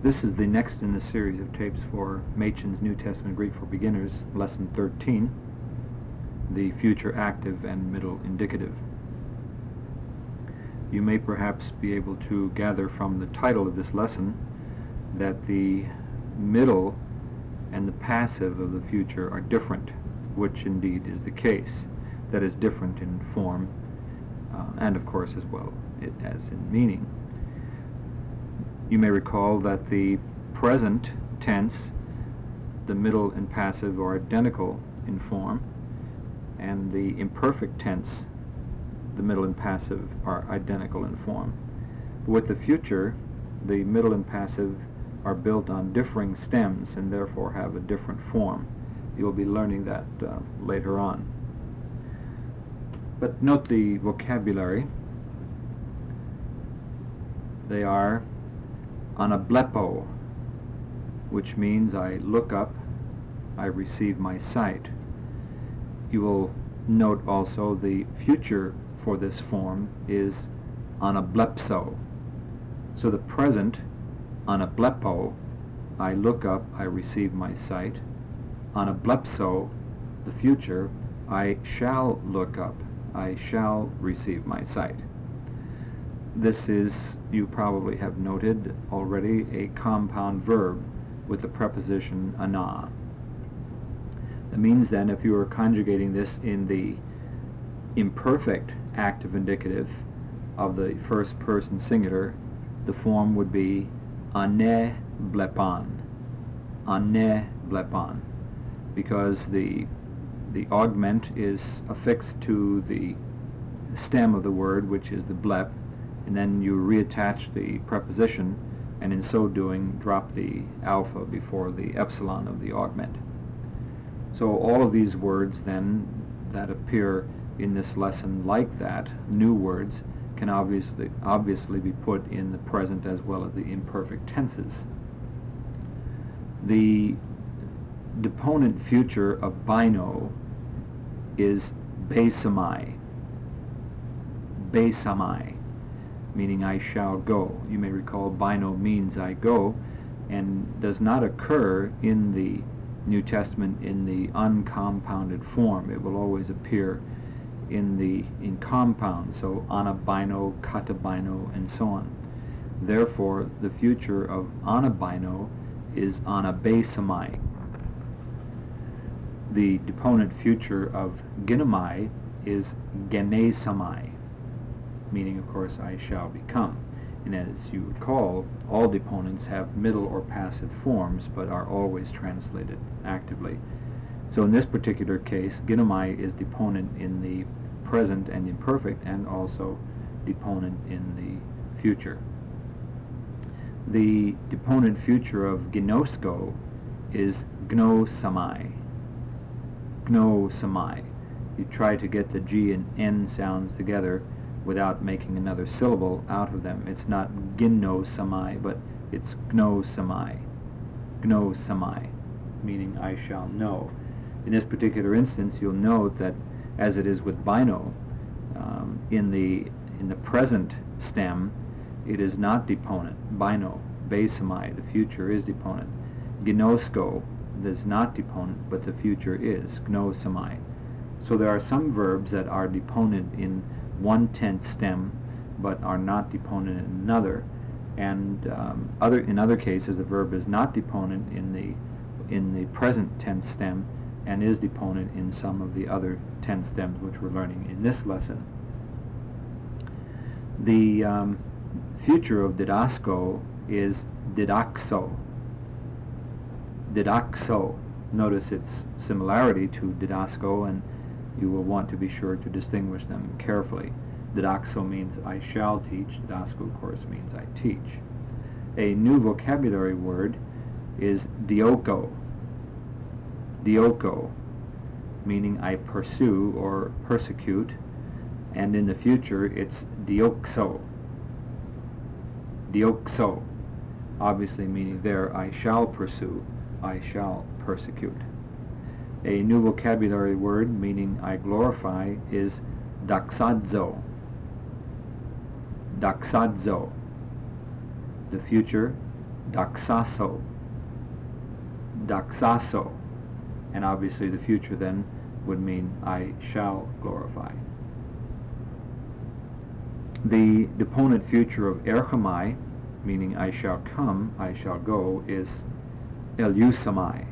This is the next in the series of tapes for Machen's New Testament Greek for Beginners, Lesson 13, the future active and middle indicative. You may perhaps be able to gather from the title of this lesson that the middle and the passive of the future are different, which indeed is the case. That is, different in form and of course as well as in meaning. You may recall that the present tense, the middle and passive are identical in form, and the imperfect tense, the middle and passive are identical in form. With the future, the middle and passive are built on differing stems and therefore have a different form. You'll be learning that later on. But note the vocabulary. They are anablepo, which means I look up, I receive my sight. You will note also the future for this form is anablepso. So the present, anablepo, I look up, I receive my sight. Anablepso, the future, I shall look up, I shall receive my sight. This is, you probably have noted already, a compound verb with the preposition ana. That means then, if you are conjugating this in the imperfect active indicative of the first person singular, the form would be ane blepan, because the augment is affixed to the stem of the word, which is the blep, and then you reattach the preposition, and in so doing drop the alpha before the epsilon of the augment. So all of these words then that appear in this lesson like that, new words, can obviously be put in the present as well as the imperfect tenses. The deponent future of bino is beisamai, meaning I shall go. You may recall bino means I go, and does not occur in the New Testament in the uncompounded form. It will always appear in compound, so anabino, katabino, and so on. Therefore, the future of anabino is anabesamai. The deponent future of ginomai is genesamai, meaning, of course, I shall become. And as you recall, all deponents have middle or passive forms, but are always translated actively. So in this particular case, ginomai is deponent in the present and imperfect, and also deponent in the future. The deponent future of gnosko is gnosamai. You try to get the G and N sounds together without making another syllable out of them. It's not gnosamai, but it's gnosamai, meaning I shall know. In this particular instance, you'll note that, as it is with bino, in the present stem, it is not deponent. Bino, beisamai, the future is deponent. Gnosko is not deponent, but the future is gnosamai. So there are some verbs that are deponent in one tense stem, but are not deponent in another, and in other cases the verb is not deponent in the present tense stem, and is deponent in some of the other tense stems which we're learning in this lesson. The future of didasko is didaxo. Notice its similarity to didasko, and you will want to be sure to distinguish them carefully. Didaxo means I shall teach. Didasko, of course, means I teach. A new vocabulary word is dioko, meaning I pursue or persecute, and in the future it's diokso, obviously meaning there I shall pursue, I shall persecute. A new vocabulary word meaning I glorify is doxadzo. The future doxaso, doxaso. And obviously the future then would mean I shall glorify. The deponent future of erchomai, meaning I shall come, I shall go, is eleusamai.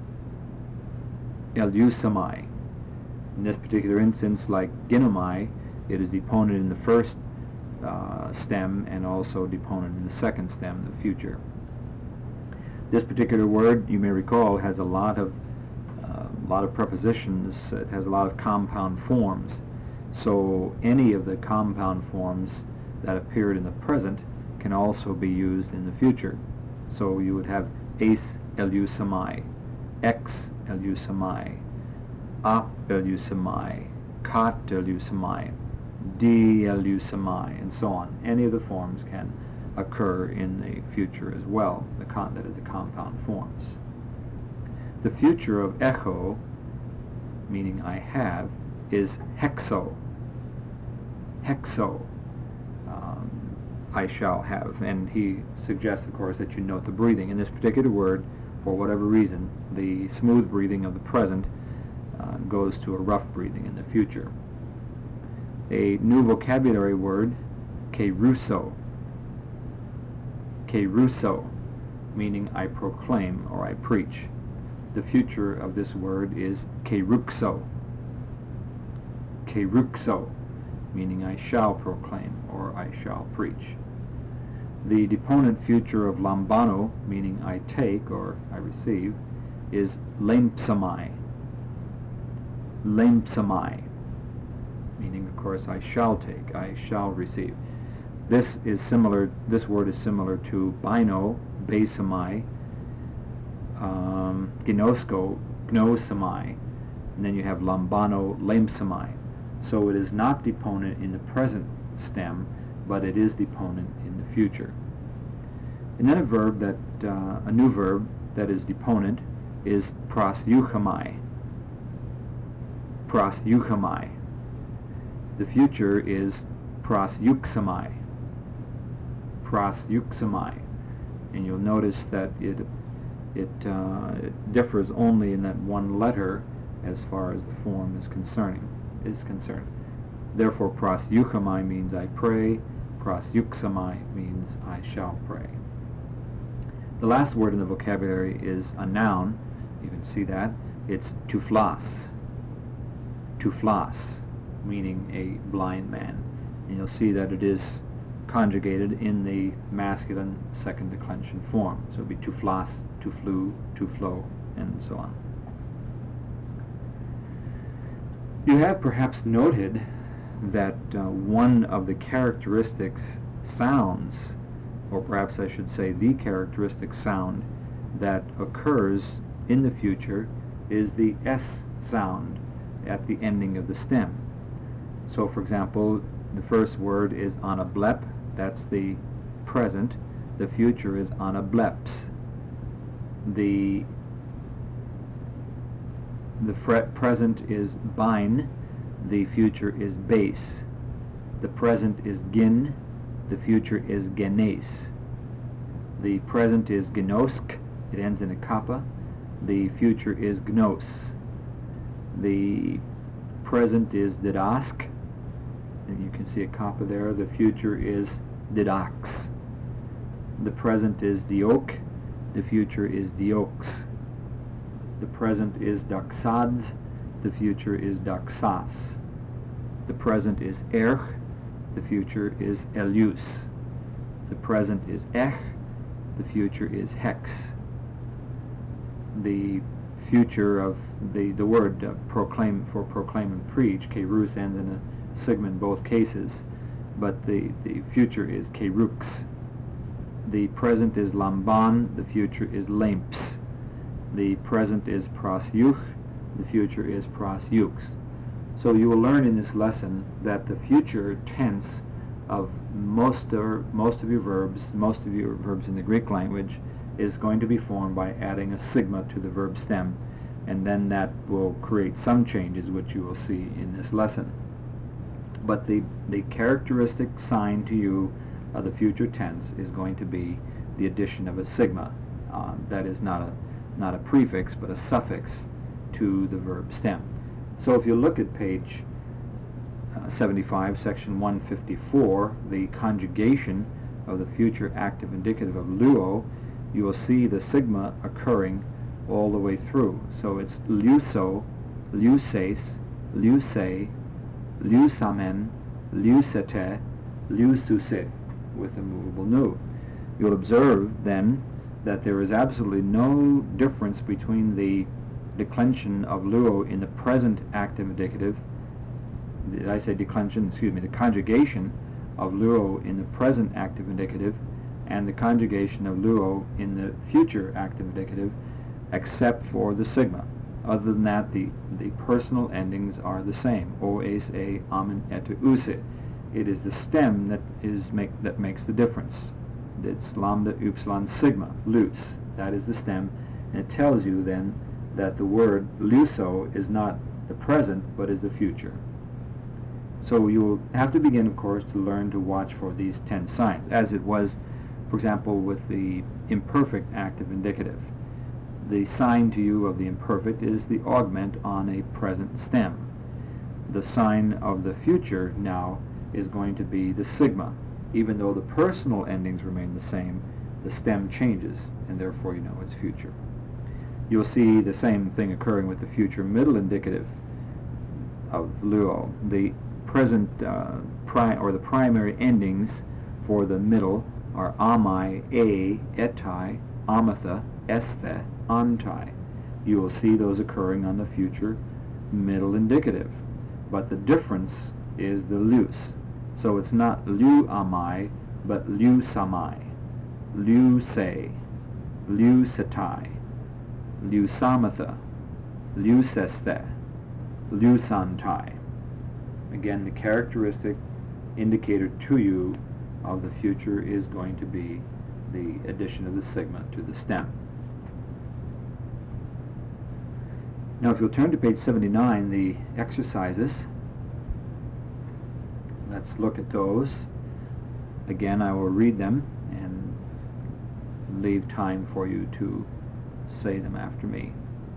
Eleusamai. In this particular instance, like ginomai, it is deponent in the first stem and also deponent in the second stem, the future. This particular word, you may recall, has a lot of prepositions. It has a lot of compound forms. So any of the compound forms that appeared in the present can also be used in the future. So you would have eis eleusamai, ex eleusamai, ap eleusamai, kat eleusamai, di eleusamai, and so on. Any of the forms can occur in the future as well. That is the compound forms. The future of echo, meaning I have, is hexo. Hexo, I shall have. And he suggests, of course, that you note the breathing. In this particular word, for whatever reason, the smooth breathing of the present goes to a rough breathing in the future. A new vocabulary word, keruso. Keruso, meaning I proclaim or I preach. The future of this word is keruxo. Keruxo, meaning I shall proclaim or I shall preach. The deponent future of lambano, meaning I take or I receive, is lempsamai. Lempsamai, meaning of course I shall take, I shall receive. This word is similar to bino, basamai, ginosko, gnosamai, and then you have lambano, lempsamai. So it is not deponent in the present stem, but it is deponent in the future. And then a new verb that is deponent is prosyuchamai. Prosyuchamai. The future is prosyuxamai. Prosyuxamai. And you'll notice that it differs only in that one letter as far as the form is concerned. Therefore, prosyuchamai means I pray, prosyuxamai means I shall pray. The last word in the vocabulary is a noun. You can see that. It's tuflas. Tuflas, meaning a blind man. And you'll see that it is conjugated in the masculine second declension form. So it would be tuflas, tuflu, tuflo, and so on. You have perhaps noted that one of the characteristic sounds, or perhaps I should say the characteristic sound that occurs in the future is the S sound at the ending of the stem. So for example, the first word is anablep, that's the present. The future is anableps. The present is bine, the future is base. The present is gin, the future is genes. The present is gnosk, it ends in a kappa. The future is gnos. The present is didask, and you can see a kappa there. The future is didax. The present is diok, the future is dioks. The present is doxads, the future is doxas. The present is erch, the future is eleus. The present is ech, the future is hex. The future of the word proclaim and preach, kerus, ends in a sigma in both cases, but the future is kerux. The present is lamban, the future is lemps. The present is prosyuch, the future is prosyux. So you will learn in this lesson that the future tense of most of your verbs in the Greek language is going to be formed by adding a sigma to the verb stem, and then that will create some changes which you will see in this lesson. But the characteristic sign to you of the future tense is going to be the addition of a sigma. That is not a prefix, but a suffix to the verb stem. So if you look at page 75, section 154, the conjugation of the future active indicative of luo, you will see the sigma occurring all the way through. So it's luso, luses, luse, lusamen, lusete, lususe, with a movable nu. You'll observe then that there is absolutely no difference between the declension of luo in the present active indicative, did I say declension? Excuse me, the conjugation of luo in the present active indicative and the conjugation of luo in the future active indicative, except for the sigma. Other than that, the personal endings are the same. O, es, a, amen, et, use. It is the stem that makes the difference. It's lambda, upsilon, sigma, lus. That is the stem, and it tells you then that the word luso is not the present, but is the future. So you will have to begin, of course, to learn to watch for these 10 signs, as it was, for example, with the imperfect active indicative. The sign to you of the imperfect is the augment on a present stem. The sign of the future now is going to be the sigma. Even though the personal endings remain the same, the stem changes, and therefore you know it's future. You'll see the same thing occurring with the future middle indicative of luo. The present or the primary endings for the middle are amai, a, etai, amatha, esthe, antai. You will see those occurring on the future middle indicative. But the difference is the lus. So it's not lu amai, but lu samai, lu se, lu setai, lu samatha, lu sesthe, lu santai. Again, the characteristic indicator to you of the future is going to be the addition of the sigma to the stem. Now if you'll turn to page 79, the exercises, let's look at those. Again, I will read them and leave time for you to say them after me.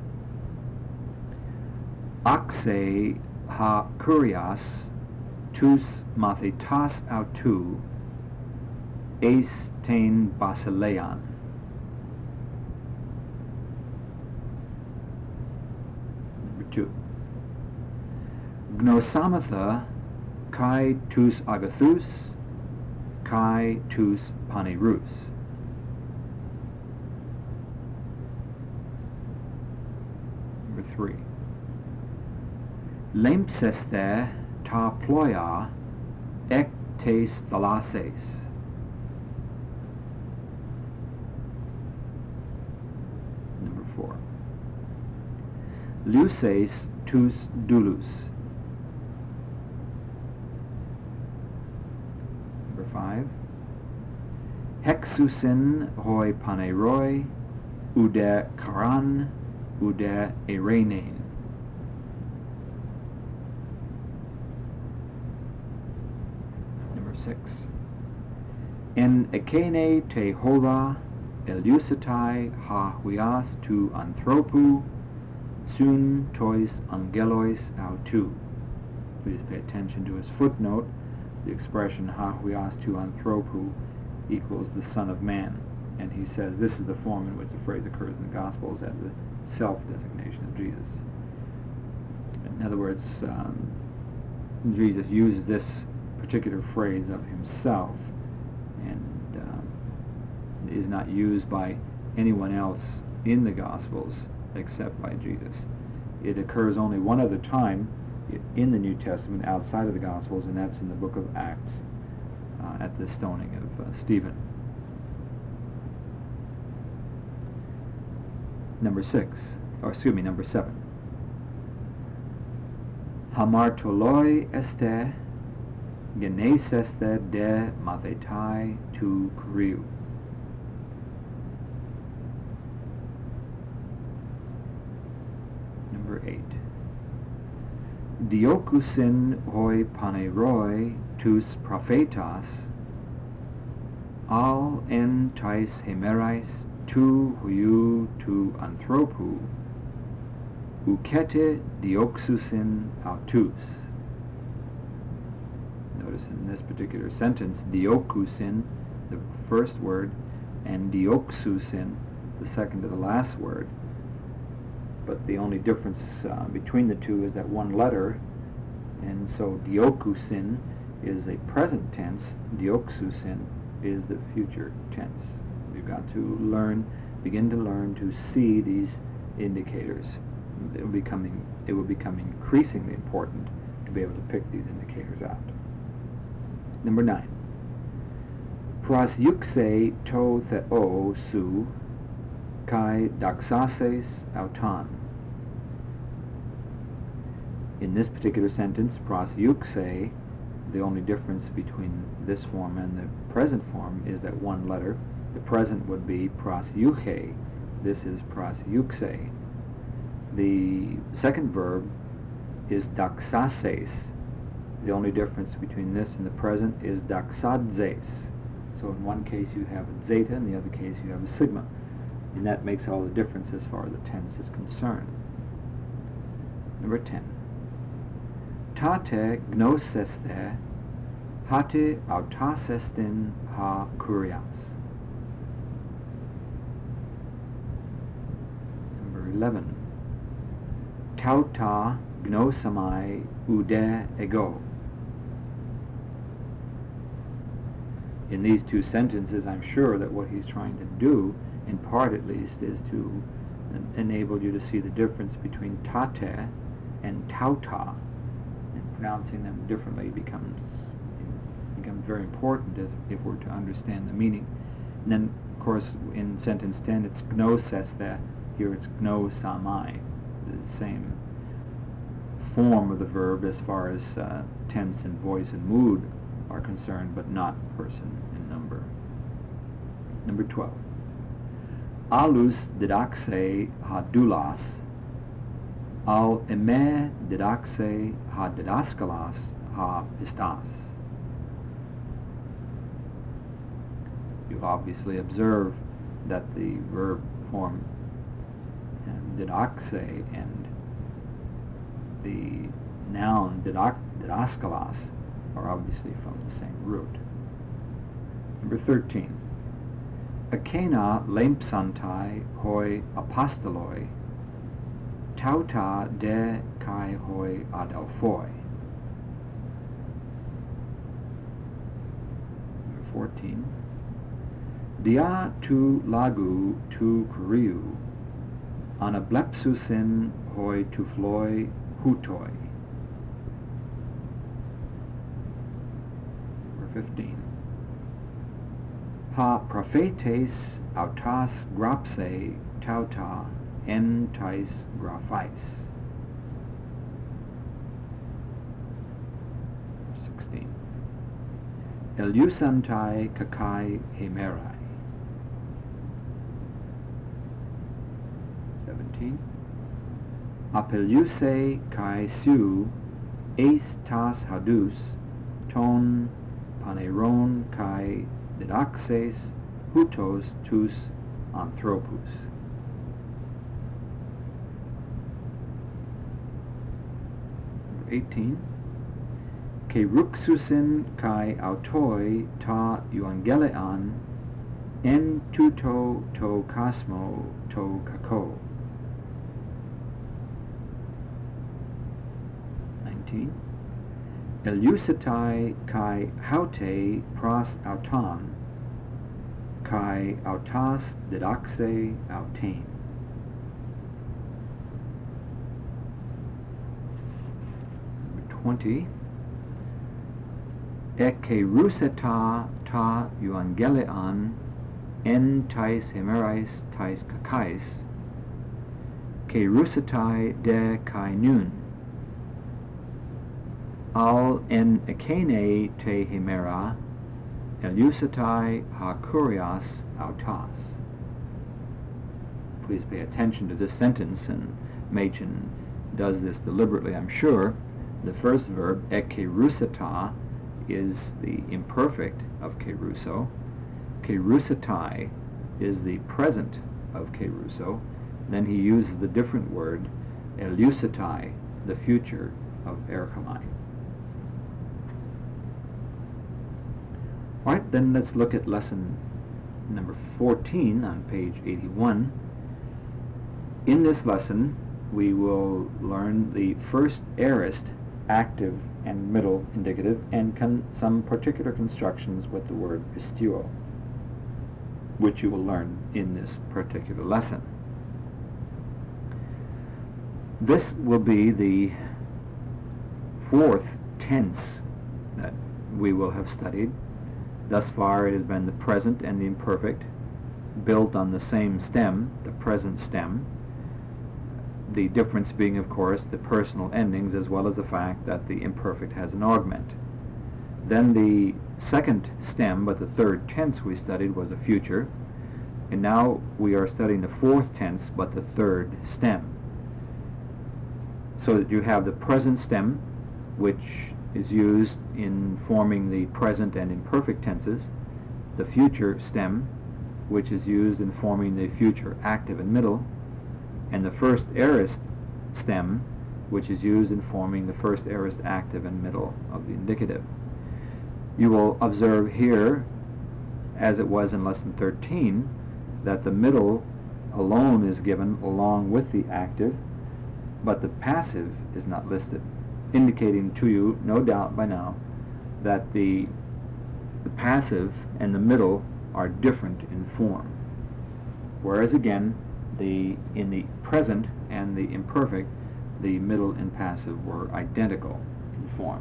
Axe ha kurias tus mathetas autu eis tein basilean. Number 2. Gnosamatha kai tus agathus kai tus panerus. Number 3. Lempseste ta ploia ek tes thalases. Number 4. Luces tus dulus. Number 5. Hexusin hoi paneroi ude karan ude erenein. Number 6. En ekene te hova eleusitai ha huias tu anthropu sun tois angelois autu. Please pay attention to his footnote. The expression ha huias tu anthropu equals the Son of Man. And he says this is the form in which the phrase occurs in the Gospels as the self-designation of Jesus. In other words, Jesus uses this particular phrase of himself and is not used by anyone else in the Gospels except by Jesus. It occurs only one other time in the New Testament outside of the Gospels, and that's in the book of Acts at the stoning of Stephen. Number 7. Hamartoloi este geneseste de mathetai tu kuriou. Number 8. Diokusin hoi paneroi tus prophetas al en tais hemerais tu huiou tu anthropou, ukete dioxusin autus. Notice in this particular sentence, dioxusin, the first word, and dioxusin, the second to the last word. But the only difference between the two is that one letter, and so dioxusin is a present tense, dioxusin is the future tense. We've got to begin to learn to see these indicators. It will become increasingly important to be able to pick these indicators out. Number 9. Prasyuxe to theo su kai daxases auton. In this particular sentence, prasyuxe, the only difference between this form and the present form is that one letter. The present would be prasyuche. This is prasyuxe. The second verb is daxases. The only difference between this and the present is daxadzes. So in one case you have a zeta, in the other case you have a sigma. And that makes all the difference as far as the tense is concerned. Number 10. Tate gnoseste hate autasestin ha kurias. Number 11. Tauta gnosamai ude ego. In these two sentences, I'm sure that what he's trying to do, in part at least, is to enable you to see the difference between tate and tauta. And pronouncing them differently becomes very important if we're to understand the meaning. And then, of course, in sentence 10, it's gnoseste. Here it's gnosamai, the same form of the verb as far as tense and voice and mood are concerned, but not person and number. Number 12. Alus didaxe ha doulas, al eme didaxe ha didaskalas ha pistas. You obviously observe that the verb form didaxe and the noun didaskalas are obviously from the same root. Number 13. Akena lempsantai hoi apostoloi, tauta de kai hoi adelphoi. Number 14. Dia tu lagu tu kuriu, anablepsusin hoi tu floi hutoi. Number 15. Ha prophetes autas grapse tauta en tais graphais. 16. Eliusantai kakai hemerai. 17. Apeliuse kai su eis tas hadus ton paneron kai didaxes hutos tus anthropus. Number 18. Ke ruxusin kai autoi ta euangelean en tuto to cosmo to kako. 19. Eliusatai kai haute pros auton, kai autas didaxe autain. Number 20. Eke ruseta ta euangelean en tais hemerais tais kakais, ke rusetai de kai nun. Al en ekene te hemera, eliusatai ha kurias autas. Please pay attention to this sentence, and Machen does this deliberately, I'm sure. The first verb, ekerusata, is the imperfect of keruso, Kerusatai is the present of Keruso, then he uses the different word Eleusatai, the future of Erchomai. Alright, then let's look at lesson number 14 on page 81. In this lesson, we will learn the first aorist, active and middle indicative, and some particular constructions with the word pistuo, which you will learn in this particular lesson. This will be the fourth tense that we will have studied. Thus far it has been the present and the imperfect, built on the same stem, the present stem. The difference being, of course, the personal endings, as well as the fact that the imperfect has an augment. Then the second stem, but the third tense we studied was a future, and now we are studying the fourth tense, but the third stem. So that you have the present stem, which is used in forming the present and imperfect tenses, the future stem, which is used in forming the future active and middle, and the first aorist stem, which is used in forming the first aorist active and middle of the indicative. You will observe here, as it was in lesson 13, that the middle alone is given along with the active, but the passive is not listed, indicating to you, no doubt by now, that the passive and the middle are different in form. Whereas again, in the present and the imperfect, the middle and passive were identical in form.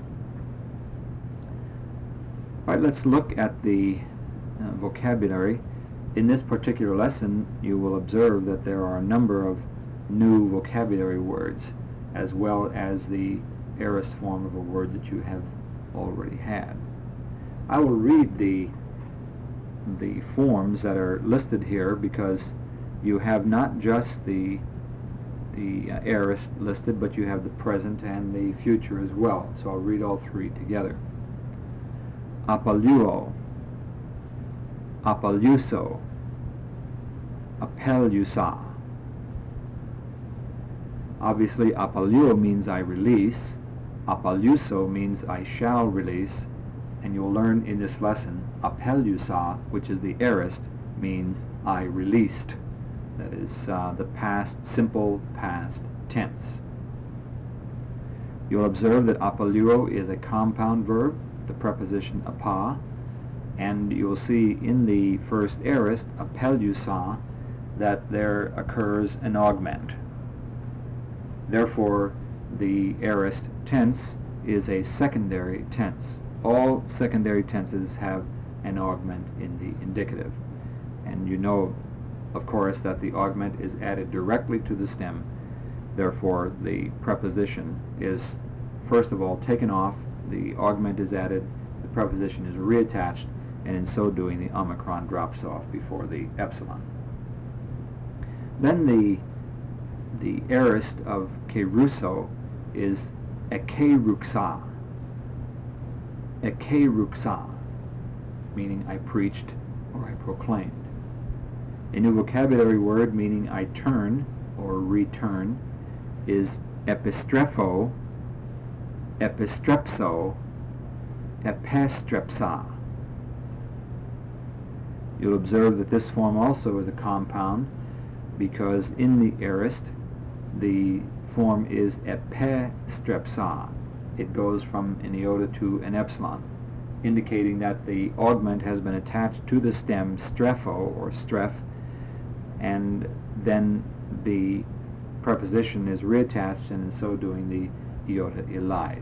All right, let's look at the vocabulary. In this particular lesson, you will observe that there are a number of new vocabulary words, as well as the aorist form of a word that you have already had. I will read the forms that are listed here, because you have not just the aorist listed, but you have the present and the future as well. So I'll read all three together. Apoluo, apoluso, apellusa. Obviously, apoluo means I release, apelluso means I shall release, and you'll learn in this lesson, apellusa, which is the aorist, means I released. That is the past, simple past tense. You'll observe that apoluo is a compound verb, the preposition apa, and you'll see in the first aorist, apellusa, that there occurs an augment. Therefore, the aorist tense is a secondary tense. All secondary tenses have an augment in the indicative. And you know, of course, that the augment is added directly to the stem. Therefore, the preposition is, first of all, taken off, the augment is added, the preposition is reattached, and in so doing, the omicron drops off before the epsilon. Then the aorist of Keruso is ekeruksa. Ekeruksa, meaning I preached or I proclaimed. A new vocabulary word meaning I turn or return is epistrepho, epistrepso, epistrepsa. You'll observe that this form also is a compound, because in the aorist the form is epistrepsa. It goes from an iota to an epsilon, indicating that the augment has been attached to the stem strepho or streph, and then the preposition is reattached, and in so doing the iota elides.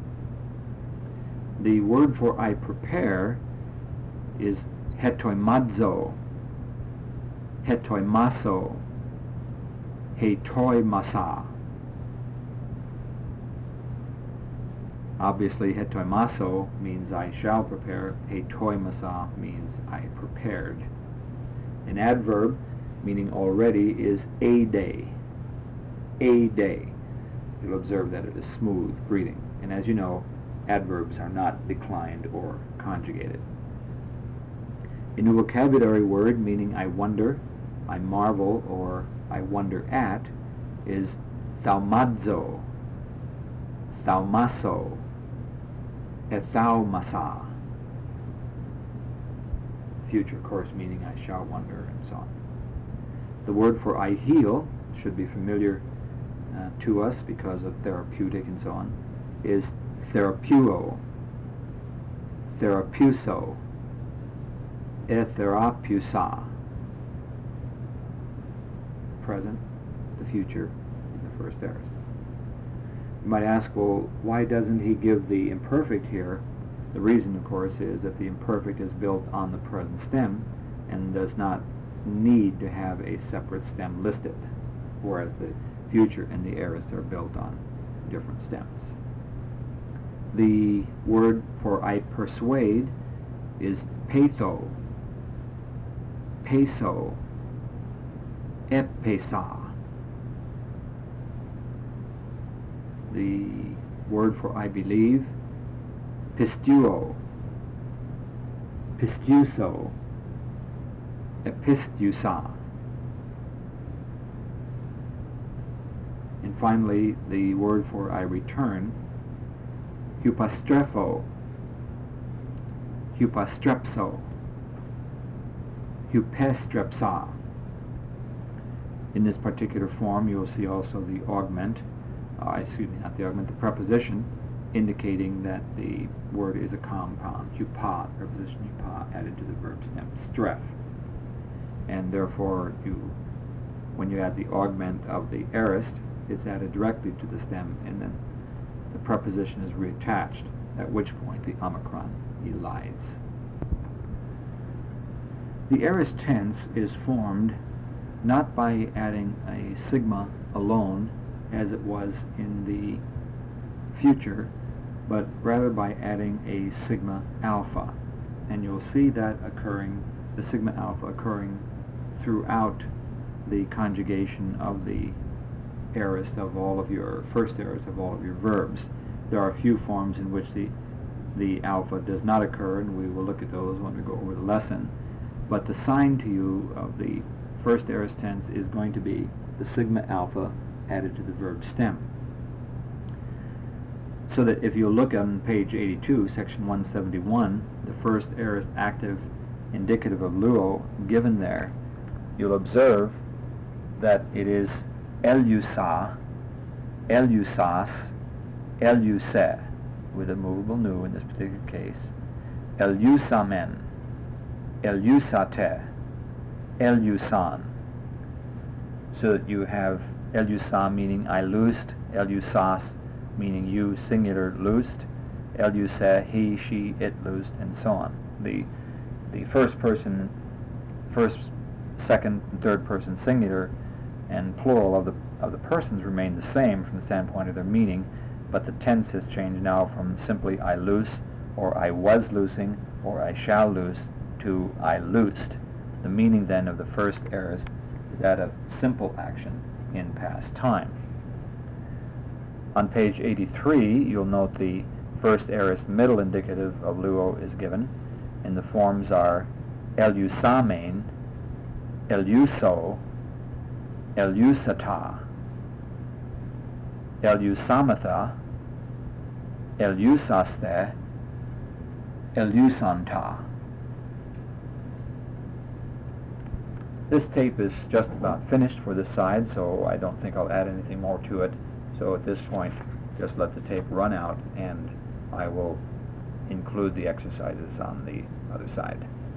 The word for I prepare is hetoimazo, hetoimaso, hetoimasa. Obviously, hetoimaso means I shall prepare, hetoimasa means I prepared. An adverb meaning already is a day. A day. You'll observe that it is smooth greeting. And as you know, adverbs are not declined or conjugated. A new vocabulary word meaning I wonder, I marvel, or I wonder at is thaumazo, thaumaso, ethaumasa. Future, of course, meaning I shall wonder, and so on. The word for I heal should be familiar to us because of therapeutic and so on, is therapeuo, therapeuso, etherapeusa. Present, the future, and the first aorist. You might ask, well, why doesn't he give the imperfect here? The reason, of course, is that the imperfect is built on the present stem and does not need to have a separate stem listed, whereas the future and the aorist are built on different stems. The word for I persuade is peitho, peso, epesa. The word for I believe, pistuo, pistuso, epistusa. And finally, the word for I return, hupastrepho, hupastrepso, hupestrepsa. In this particular form, you will see also the augment, the preposition, indicating that the word is a compound, hupa, preposition hupa, added to the verb stem, stref. And therefore, when you add the augment of the aorist, it's added directly to the stem, and then the preposition is reattached, at which point the omicron elides. The aorist tense is formed not by adding a sigma alone, as it was in the future, but rather by adding a sigma alpha. And you'll see that occurring, the sigma alpha occurring throughout the conjugation of the aorist of all of your, first aorist of all of your verbs. There are a few forms in which the alpha does not occur, and we will look at those when we go over the lesson. But the sign to you of the first aorist tense is going to be the sigma alpha added to the verb stem. So that if you look on page 82, section 171, the first aorist active indicative of luo given there, you'll observe that it is elusa, elusas, eluse, with a movable nu in this particular case, elusamen, elusate, elusan. So that you have elusa meaning I loosed, elusas meaning you singular loosed, eluse he, she, it loosed, and so on. The first person, first, second, and third person singular and plural of the persons remain the same from the standpoint of their meaning, but the tense has changed now from simply I loose, or I was loosing, or I shall loose, to I loosed. The meaning then of the first aorist is that of simple action in past time. On page 83, you'll note the first aorist middle indicative of luo is given, and the forms are elusamen, eluso, elusata, elusamatha, elusaste, elusanta. This tape is just about finished for this side, so I don't think I'll add anything more to it. So at this point, just let the tape run out, and I will include the exercises on the other side.